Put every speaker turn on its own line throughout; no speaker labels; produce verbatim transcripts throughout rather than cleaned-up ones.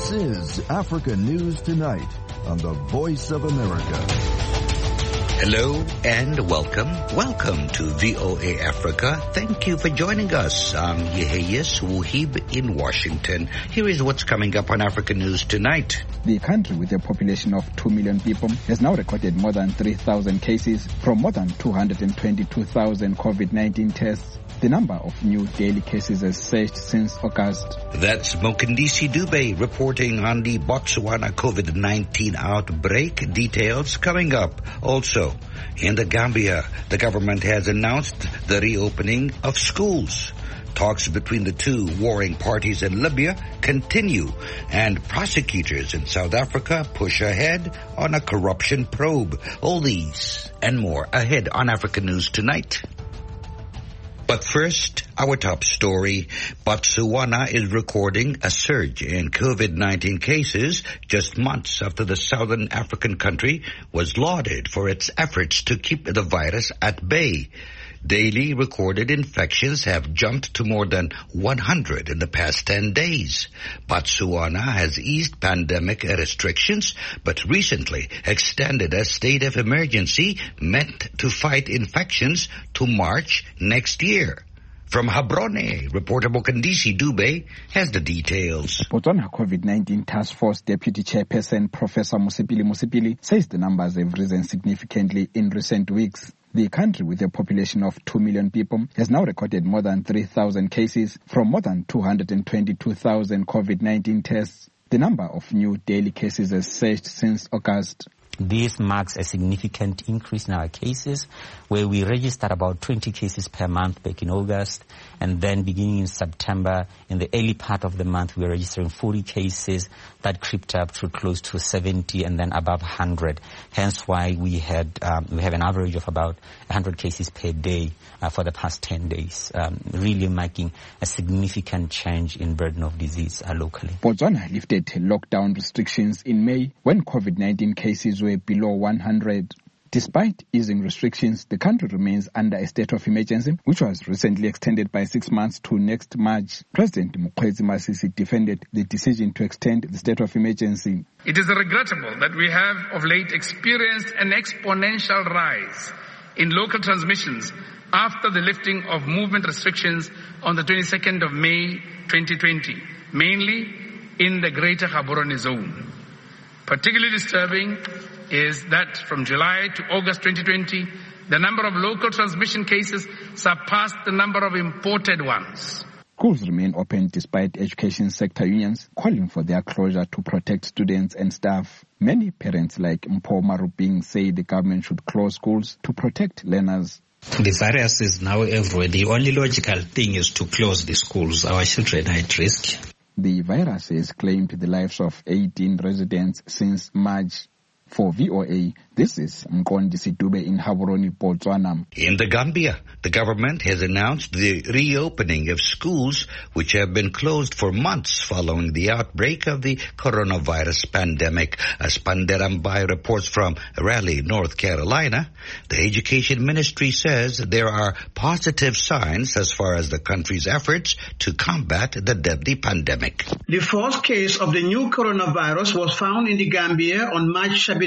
This is Africa News Tonight on the Voice of America.
Hello and welcome. Welcome to V O A Africa. Thank you for joining us. I'm Yeheyes Wuhib in Washington. Here is what's coming up on Africa News Tonight.
The country, with a population of two million people, has now recorded more than three thousand cases from more than two hundred twenty-two thousand COVID nineteen tests. The number of new daily cases has surged since August.
That's Mokindisi Dube reporting on the Botswana COVID nineteen outbreak. Details coming up. Also, in the Gambia, the government has announced the reopening of schools. Talks between the two warring parties in Libya continue, and prosecutors in South Africa push ahead on a corruption probe. All these and more ahead on Africa News Tonight. But first, our top story. Botswana is recording a surge in COVID nineteen cases just months after the southern African country was lauded for its efforts to keep the virus at bay. Daily recorded infections have jumped to more than one hundred in the past ten days. Botswana has eased pandemic restrictions, but recently extended a state of emergency meant to fight infections to March next year. From Gaborone, reporter Mokindisi Dube has the details.
Botswana COVID nineteen Task Force Deputy Chairperson Professor Mosipili Mosipili says the numbers have risen significantly in recent weeks. The country, with a population of two million people, has now recorded more than three thousand cases from more than two hundred twenty-two thousand COVID nineteen tests. The number of new daily cases has surged since August.
This marks a significant increase in our cases, where we registered about twenty cases per month back in August, and then beginning in September, in the early part of the month, we were registering forty cases. That crept up to close to seventy and then above one hundred. Hence why we had um, we have an average of about one hundred cases per day uh, for the past ten days, um, really making a significant change in burden of disease uh, locally.
Botswana lifted lockdown restrictions in May when COVID nineteen cases were below one hundred. Despite easing restrictions, the country remains under a state of emergency, which was recently extended by six months to next March. President Mokgweetsi Masisi defended the decision to extend the state of emergency.
It is regrettable that we have of late experienced an exponential rise in local transmissions after the lifting of movement restrictions on the twenty-second of May twenty twenty, mainly in the Greater Gaborone Zone. Particularly disturbing is that from July to August twenty twenty, the number of local transmission cases surpassed the number of imported ones.
Schools remain open despite education sector unions calling for their closure to protect students and staff. Many parents like Mpho Maruping say the government should close schools to protect learners.
The virus is now everywhere. The only logical thing is to close the schools. Our children are at risk.
The virus has claimed the lives of eighteen residents since March. For V O A, this is Mkondisi Dube in Gaborone, Botswana.
In the Gambia, the government has announced the reopening of schools which have been closed for months following the outbreak of the coronavirus pandemic. As Panderambai reports from Raleigh, North Carolina, the Education Ministry says there are positive signs as far as the country's efforts to combat the deadly pandemic.
The first case of the new coronavirus was found in the Gambia on March seventeenth.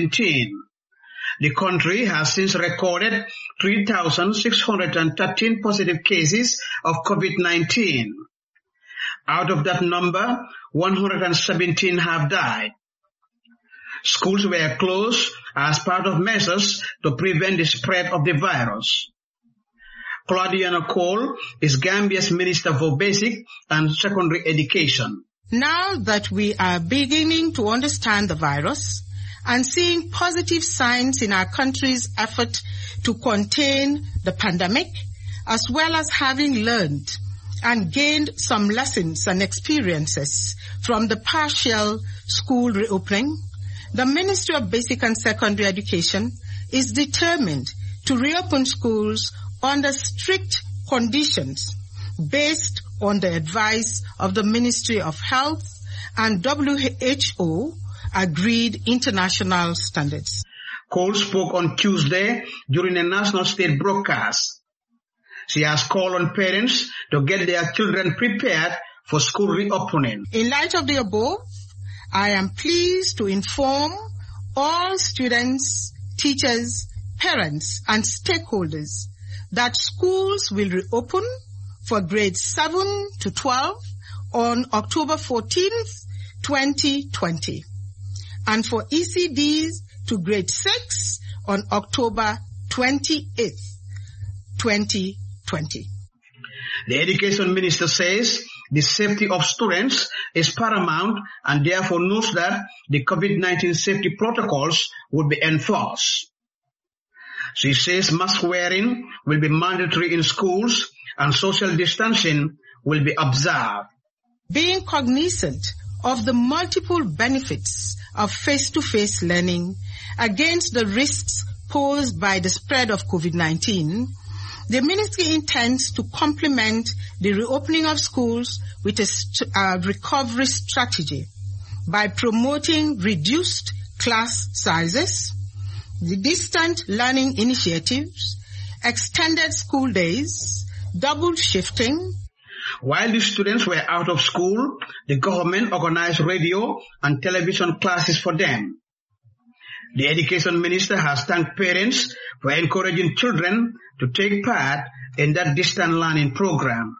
The country has since recorded three thousand six hundred thirteen positive cases of COVID nineteen. Out of that number, one hundred seventeen have died. Schools were closed as part of measures to prevent the spread of the virus. Claudiana Cole is Gambia's Minister for Basic and Secondary Education.
Now that we are beginning to understand the virus and seeing positive signs in our country's effort to contain the pandemic, as well as having learned and gained some lessons and experiences from the partial school reopening, the Ministry of Basic and Secondary Education is determined to reopen schools under strict conditions based on the advice of the Ministry of Health and W H O agreed international standards.
Cole spoke on Tuesday during a national state broadcast. She has called on parents to get their children prepared for school reopening.
In light of the above, I am pleased to inform all students, teachers, parents, and stakeholders that schools will reopen for grades seven to twelve on October fourteenth, twenty twenty, and for E C Ds to grade six on October twenty-eighth, twenty twenty.
The Education Minister says the safety of students is paramount and therefore knows that the COVID nineteen safety protocols will be enforced. She says mask wearing will be mandatory in schools and social distancing will be observed.
Being cognizant of the multiple benefits of face-to-face learning against the risks posed by the spread of COVID nineteen, the ministry intends to complement the reopening of schools with a st- uh, recovery strategy by promoting reduced class sizes, the distant learning initiatives, extended school days, double shifting.
While the students were out of school, the government organized radio and television classes for them. The Education Minister has thanked parents for encouraging children to take part in that distant learning program.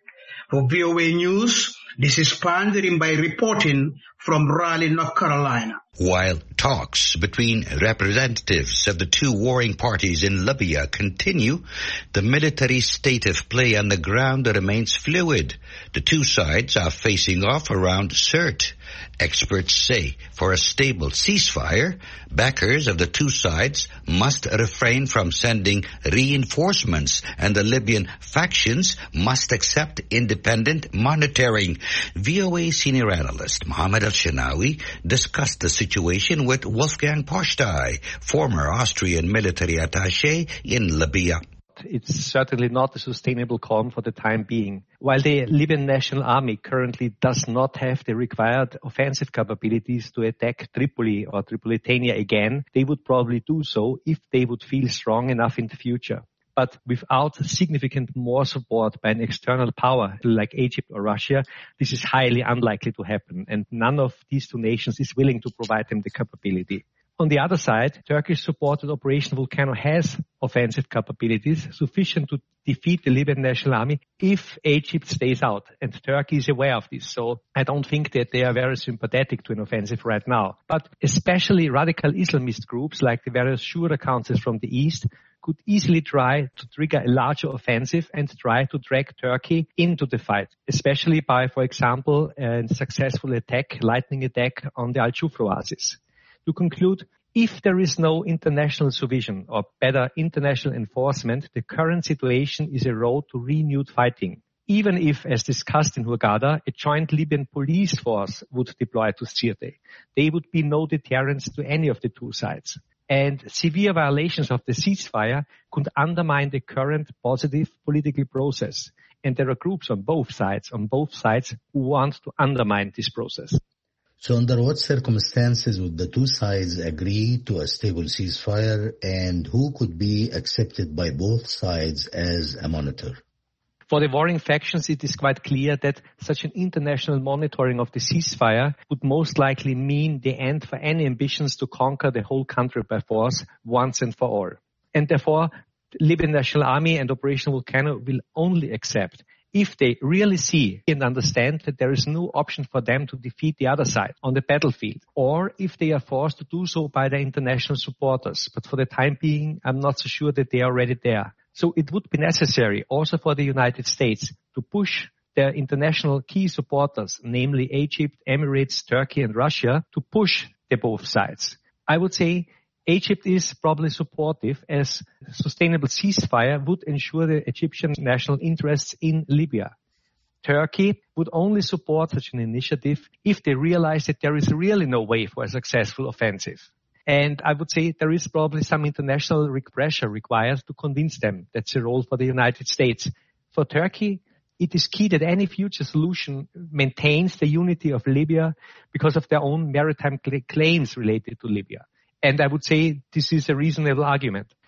For V O A News, this is Pandering by reporting from Raleigh, North Carolina.
While talks between representatives of the two warring parties in Libya continue, the military state of play on the ground remains fluid. The two sides are facing off around Sirte. Experts say for a stable ceasefire, backers of the two sides must refrain from sending reinforcements and the Libyan factions must accept independent monitoring. V O A senior analyst Mohammed Al-Shinawi discussed the situation with Wolfgang Postai, former Austrian military attaché in Libya.
It's certainly not a sustainable calm for the time being. While the Libyan National Army currently does not have the required offensive capabilities to attack Tripoli or Tripolitania again, they would probably do so if they would feel strong enough in the future. But without significant more support by an external power like Egypt or Russia, this is highly unlikely to happen, and none of these two nations is willing to provide them the capability. On the other side, Turkish-supported Operation Volcano has offensive capabilities sufficient to defeat the Libyan National Army if Egypt stays out, and Turkey is aware of this. So I don't think that they are very sympathetic to an offensive right now. But especially radical Islamist groups like the various Shura councils from the east could easily try to trigger a larger offensive and try to drag Turkey into the fight, especially by, for example, a successful attack, lightning attack on the Al-Jufra oasis. To conclude, if there is no international supervision or better international enforcement, the current situation is a road to renewed fighting. Even if, as discussed in Hurghada, a joint Libyan police force would deploy to Sirte, there would be no deterrence to any of the two sides. And severe violations of the ceasefire could undermine the current positive political process. And there are groups on both sides, on both sides, who want to undermine this process.
So under what circumstances would the two sides agree to a stable ceasefire, and who could be accepted by both sides as a monitor?
For the warring factions, it is quite clear that such an international monitoring of the ceasefire would most likely mean the end for any ambitions to conquer the whole country by force once and for all. And therefore, the Libyan National Army and Operation Volcano will only accept if they really see and understand that there is no option for them to defeat the other side on the battlefield, or if they are forced to do so by their international supporters. But for the time being, I'm not so sure that they are already there. So it would be necessary also for the United States to push their international key supporters, namely Egypt, Emirates, Turkey, and Russia, to push the both sides. I would say Egypt is probably supportive, as sustainable ceasefire would ensure the Egyptian national interests in Libya. Turkey would only support such an initiative if they realize that there is really no way for a successful offensive. And I would say there is probably some international pressure required to convince them. That's a role for the United States. For Turkey, it is key that any future solution maintains the unity of Libya because of their own maritime claims related to Libya. And I would say this is a reasonable argument.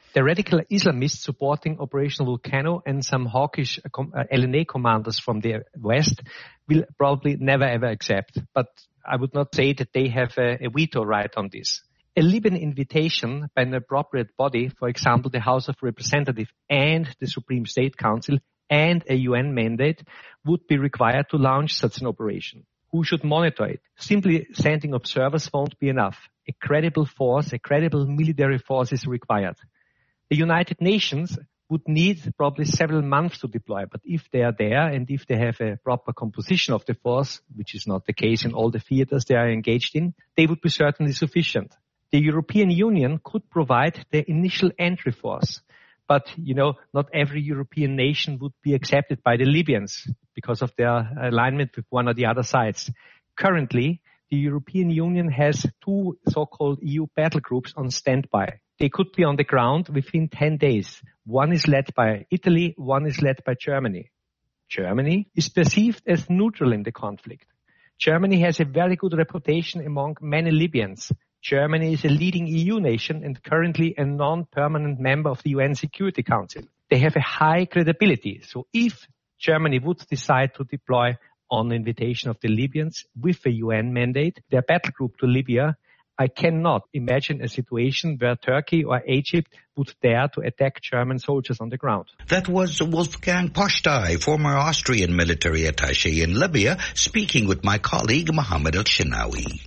The radical Islamists supporting Operation Volcano and some hawkish L N A commanders from the West will probably never ever accept. But I would not say that they have a, a veto right on this. A Libyan invitation by an appropriate body, for example, the House of Representatives and the Supreme State Council, and a U N mandate would be required to launch such an operation. Who should monitor it? Simply sending observers won't be enough. A credible force, a credible military force is required. The United Nations would need probably several months to deploy, but if they are there and if they have a proper composition of the force, which is not the case in all the theaters they are engaged in, they would be certainly sufficient. The European Union could provide the initial entry force, but, you know, not every European nation would be accepted by the Libyans because of their alignment with one or the other sides. Currently, the European Union has two so-called E U battle groups on standby. They could be on the ground within ten days. One is led by Italy, one is led by Germany. Germany is perceived as neutral in the conflict. Germany has a very good reputation among many Libyans. Germany is a leading E U nation and currently a non-permanent member of the U N Security Council. They have a high credibility. So if Germany would decide to deploy on the invitation of the Libyans with a U N mandate, their battle group to Libya, I cannot imagine a situation where Turkey or Egypt would dare to attack German soldiers on the ground.
That was Wolfgang Poshtay, former Austrian military attaché in Libya, speaking with my colleague Mohammed El-Shinawi.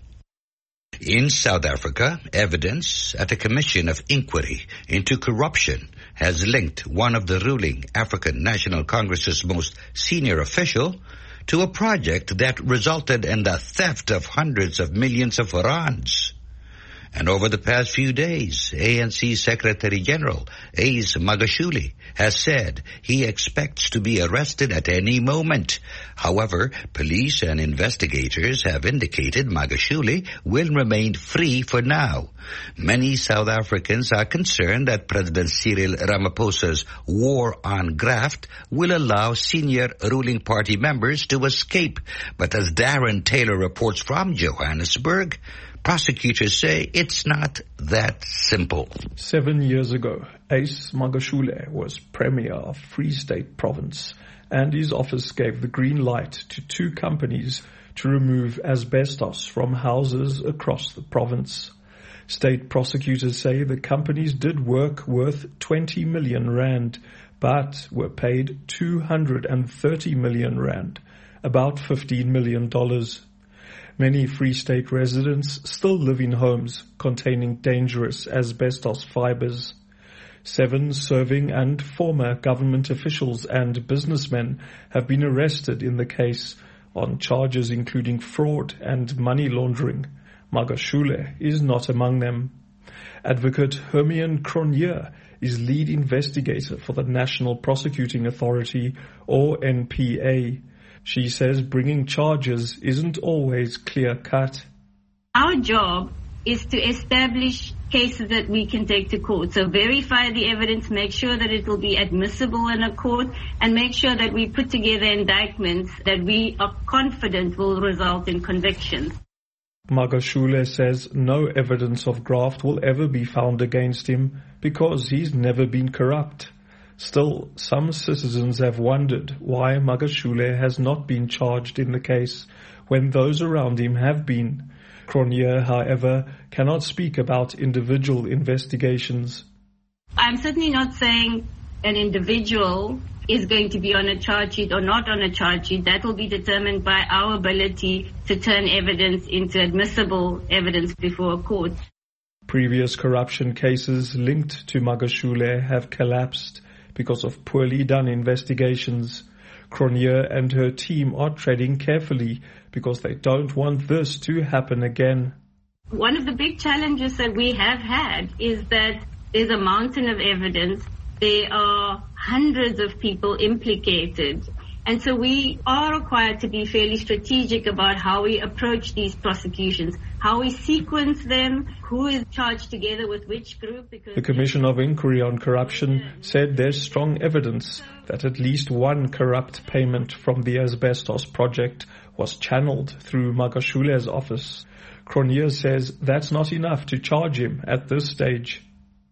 In South Africa, evidence at a commission of inquiry into corruption has linked one of the ruling African National Congress's most senior official to a project that resulted in the theft of hundreds of millions of rands. And over the past few days, A N C Secretary General Ace Magashule has said he expects to be arrested at any moment. However, police and investigators have indicated Magashule will remain free for now. Many South Africans are concerned that President Cyril Ramaphosa's war on graft will allow senior ruling party members to escape. But as Darren Taylor reports from Johannesburg, prosecutors say it's not that simple.
Seven years ago, Ace Magashule was Premier of Free State Province, and his office gave the green light to two companies to remove asbestos from houses across the province. State prosecutors say the companies did work worth twenty million rand, but were paid two hundred thirty million rand, about fifteen million dollars. Many Free State residents still live in homes containing dangerous asbestos fibers. Seven serving and former government officials and businessmen have been arrested in the case on charges including fraud and money laundering. Magashule is not among them. Advocate Hermione Cronje is lead investigator for the National Prosecuting Authority, or N P A. She says bringing charges isn't always clear-cut.
Our job is to establish cases that we can take to court. So verify the evidence, make sure that it will be admissible in a court, and make sure that we put together indictments that we are confident will result in convictions.
Magashule says no evidence of graft will ever be found against him because he's never been corrupt. Still, some citizens have wondered why Magashule has not been charged in the case when those around him have been. Cronje, however, cannot speak about individual investigations.
I'm certainly not saying an individual is going to be on a charge sheet or not on a charge sheet. That will be determined by our ability to turn evidence into admissible evidence before a court.
Previous corruption cases linked to Magashule have collapsed because of poorly done investigations. Cronje and her team are treading carefully because they don't want this to happen again.
One of the big challenges that we have had is that there's a mountain of evidence. There are hundreds of people implicated. And so we are required to be fairly strategic about how we approach these prosecutions, how we sequence them, who is charged together with which group. Because
the Commission of Inquiry on Corruption said there's strong evidence that at least one corrupt payment from the asbestos project was channeled through Magashule's office. Cronje says that's not enough to charge him at this stage.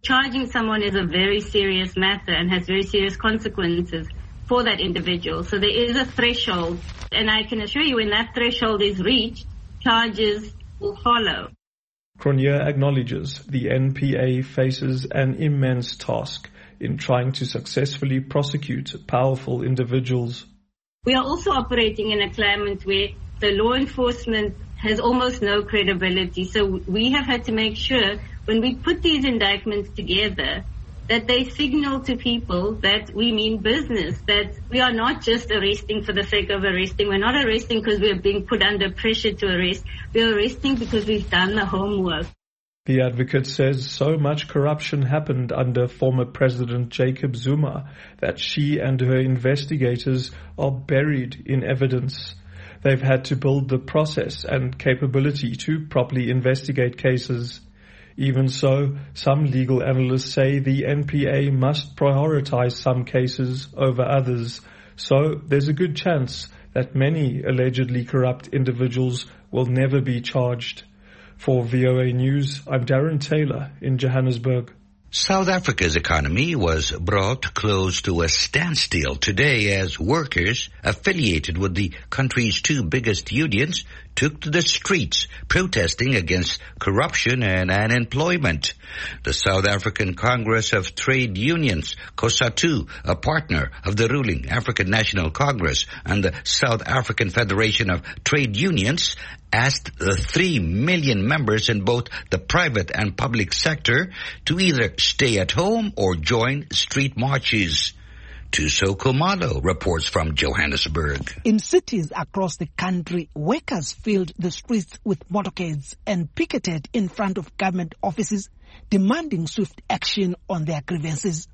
charging someone is a very serious matter and has very serious consequences for that individual. So there is a threshold, and I can assure you when that threshold is reached, charges will follow.
Cronje acknowledges the N P A faces an immense task in trying to successfully prosecute powerful individuals.
We are also operating in a climate where the law enforcement has almost no credibility. So we have had to make sure when we put these indictments together that they signal to people that we mean business, that we are not just arresting for the sake of arresting. We're not arresting because we're being put under pressure to arrest. We're arresting because we've done the homework.
The advocate says so much corruption happened under former President Jacob Zuma that she and her investigators are buried in evidence. They've had to build the process and capability to properly investigate cases. Even so, some legal analysts say the N P A must prioritize some cases over others. So there's a good chance that many allegedly corrupt individuals will never be charged. For V O A News, I'm Darren Taylor in Johannesburg.
South Africa's economy was brought close to a standstill today as workers affiliated with the country's two biggest unions took to the streets protesting against corruption and unemployment. The South African Congress of Trade Unions, COSATU, a partner of the ruling African National Congress, and the South African Federation of Trade Unions, asked the three million members in both the private and public sector to either stay at home or join street marches. Tuso Kumalo reports from Johannesburg.
In cities across the country, workers filled the streets with motorcades and picketed in front of government offices, demanding swift action on their grievances.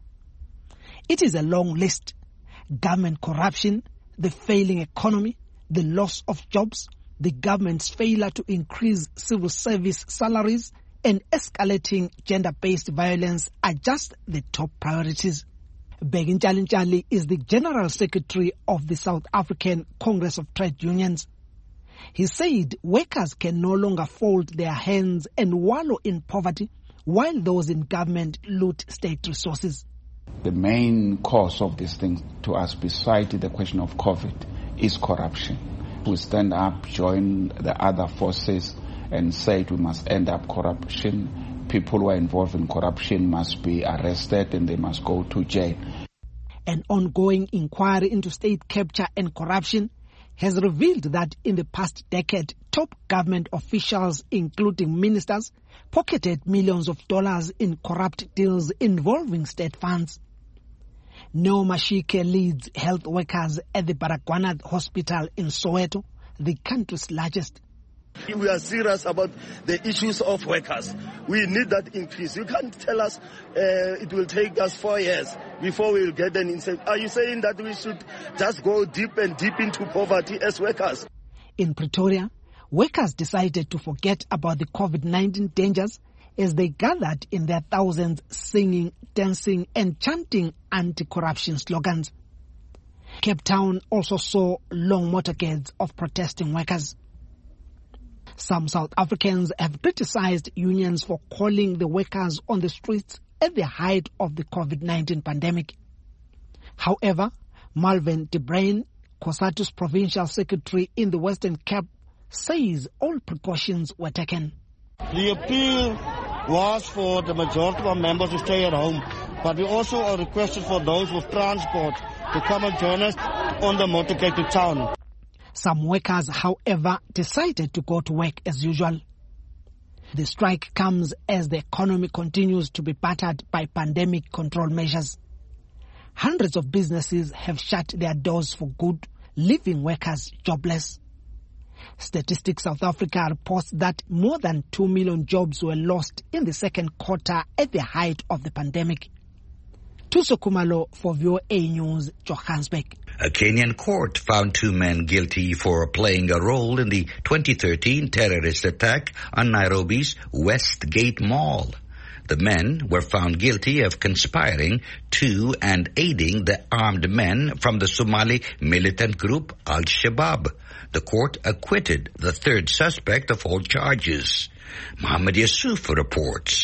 It is a long list. Government corruption, the failing economy, the loss of jobs, the government's failure to increase civil service salaries, and escalating gender-based violence are just the top priorities. Begin Chalinchali is the General Secretary of the South African Congress of Trade Unions. He said workers can no longer fold their hands and wallow in poverty while those in government loot state resources.
The main cause of this thing to us, besides the question of COVID, is corruption. We stand up, join the other forces and say we must end up corruption. People who are involved in corruption must be arrested and they must go to jail.
An ongoing inquiry into state capture and corruption has revealed that in the past decade, top government officials, including ministers, pocketed millions of dollars in corrupt deals involving state funds. Neo Mashike leads health workers at the Baragwanath Hospital in Soweto, the country's largest.
We are serious about the issues of workers. We need that increase. You can't tell us uh, it will take us four years before we will get an incentive. Are you saying that we should just go deep and deep into poverty as workers?
In Pretoria, workers decided to forget about the COVID nineteen dangers as they gathered in their thousands singing, dancing and chanting anti-corruption slogans. Cape Town also saw long motorcades of protesting workers. Some South Africans have criticized unions for calling the workers on the streets at the height of the COVID nineteen pandemic. However, Malvin de Bruyn, COSATU's provincial secretary in the Western Cape, says all precautions were taken.
The appeal was for the majority of our members to stay at home, but we also requested for those with transport to come and join us on the motorcade to town.
Some workers, however, decided to go to work as usual. The strike comes as the economy continues to be battered by pandemic control measures. Hundreds of businesses have shut their doors for good, leaving workers jobless. Statistics South Africa reports that more than two million jobs were lost in the second quarter at the height of the pandemic. Tuso Kumalo for V O A News, Johannesburg.
A Kenyan court found two men guilty for playing a role in the twenty thirteen terrorist attack on Nairobi's Westgate Mall. The men were found guilty of conspiring to and aiding the armed men from the Somali militant group Al-Shabaab. The court acquitted the third suspect of all charges. Mohammed Yusuf reports.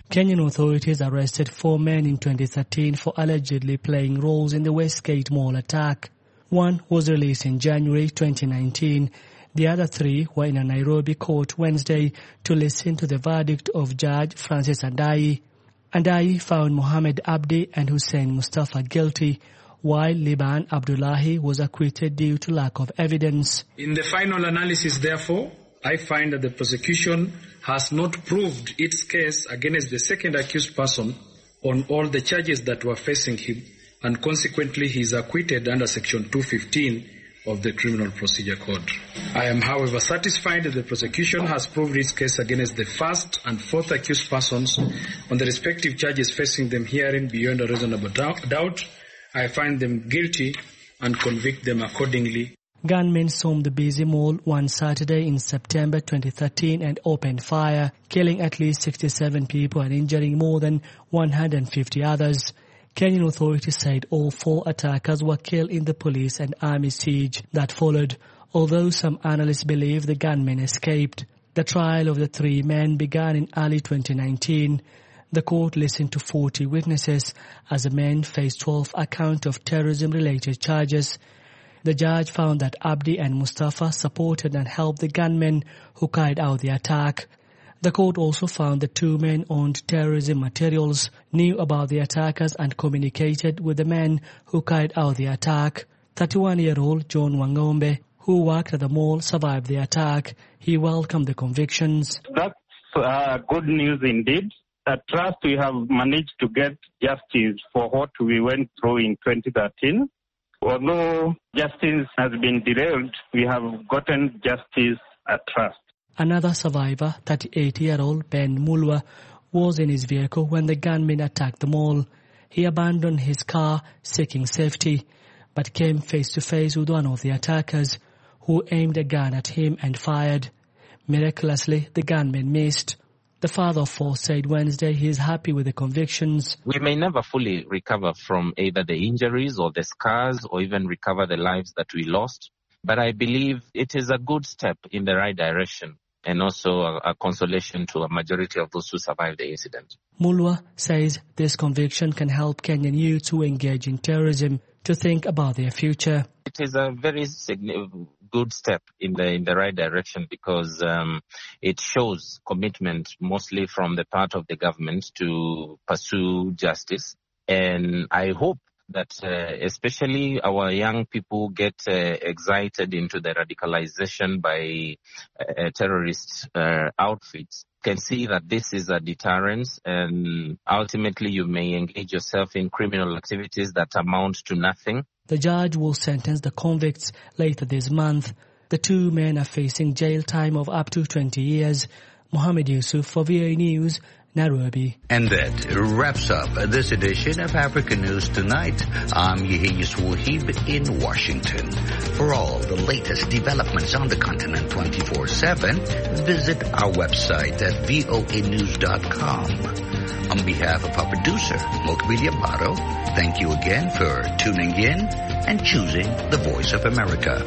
Kenyan authorities arrested four men in twenty thirteen for allegedly playing roles in the Westgate Mall attack. One was released in January twenty nineteen. The other three were in a Nairobi court Wednesday to listen to the verdict of Judge Francis Andai. Andai found Mohammed Abdi and Hussein Mustafa guilty, while Liban Abdullahi was acquitted due to lack of evidence.
In the final analysis, therefore, I find that the prosecution has not proved its case against the second accused person on all the charges that were facing him, and consequently he is acquitted under Section two fifteen of the Criminal Procedure Code. I am, however, satisfied that the prosecution has proved its case against the first and fourth accused persons on the respective charges facing them herein beyond a reasonable doubt. I find them guilty and convict them accordingly.
Gunmen stormed the busy mall one Saturday in September twenty thirteen and opened fire, killing at least sixty-seven people and injuring more than one hundred fifty others. Kenyan authorities said all four attackers were killed in the police and army siege that followed, although some analysts believe the gunmen escaped. The trial of the three men began in early twenty nineteen. The court listened to forty witnesses as the men faced twelve accounts of terrorism-related charges. The judge found that Abdi and Mustafa supported and helped the gunmen who carried out the attack. The court also found the two men owned terrorism materials, knew about the attackers and communicated with the men who carried out the attack. thirty-one-year-old John Wangombe, who worked at the mall, survived the attack. He welcomed the convictions.
That's uh, good news indeed. At Trust, we have managed to get justice for what we went through in twenty thirteen. Although justice has been derailed, we have gotten justice at Trust.
Another survivor, thirty-eight-year-old Ben Mulwa, was in his vehicle when the gunmen attacked the mall. He abandoned his car seeking safety, but came face-to-face with one of the attackers, who aimed a gun at him and fired. Miraculously, the gunmen missed. The father of four said Wednesday he is happy with the convictions.
We may never fully recover from either the injuries or the scars or even recover the lives that we lost, but I believe it is a good step in the right direction and also a, a consolation to a majority of those who survived the incident.
Mulwa says this conviction can help Kenyan youth who engage in terrorism to think about their future.
It is a very significant good step in the in the right direction because um, it shows commitment mostly from the part of the government to pursue justice. And I hope that uh, especially our young people get uh, excited into the radicalization by uh, terrorist uh, outfits, can see that this is a deterrence, and ultimately you may engage yourself in criminal activities that amount to nothing.
The judge will sentence the convicts later this month. The two men are facing jail time of up to twenty years. Mohammed Yusuf for V O A News, Nairobi.
And that wraps up this edition of Africa News Tonight. I'm Yehiyus Wahib in Washington. For all the latest developments on the continent twenty-four seven, visit our website at V O A news dot com. On behalf of our producer, Mokbili Amaro, thank you again for tuning in and choosing the Voice of America.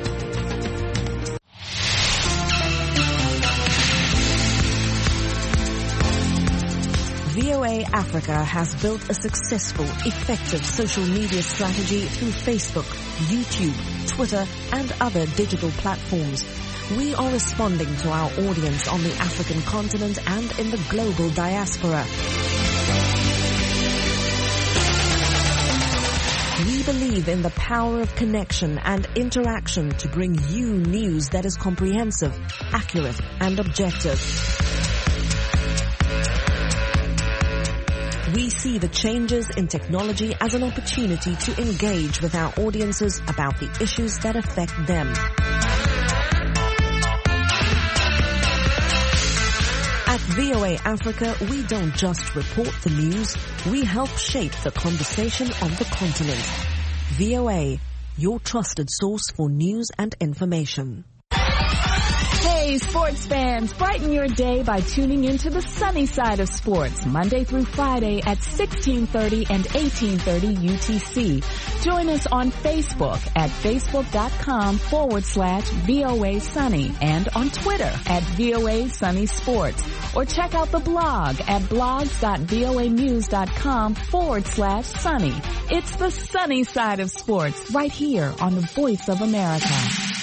V O A Africa has built a successful, effective social media strategy through Facebook, YouTube, Twitter, and other digital platforms. We are responding to our audience on the African continent and in the global diaspora. We believe in the power of connection and interaction to bring you news that is comprehensive, accurate, and objective. We see the changes in technology as an opportunity to engage with our audiences about the issues that affect them. At V O A Africa, we don't just report the news, we help shape the conversation on the continent. V O A, your trusted source for news and information.
Hey, sports fans, brighten your day by tuning into the sunny side of sports, Monday through Friday at sixteen thirty and eighteen thirty U T C. Join us on Facebook at facebook.com forward slash VOA Sunny and on Twitter at VOA Sunny Sports. Or check out the blog at blogs.voanews.com forward slash sunny. It's the sunny side of sports right here on the Voice of America.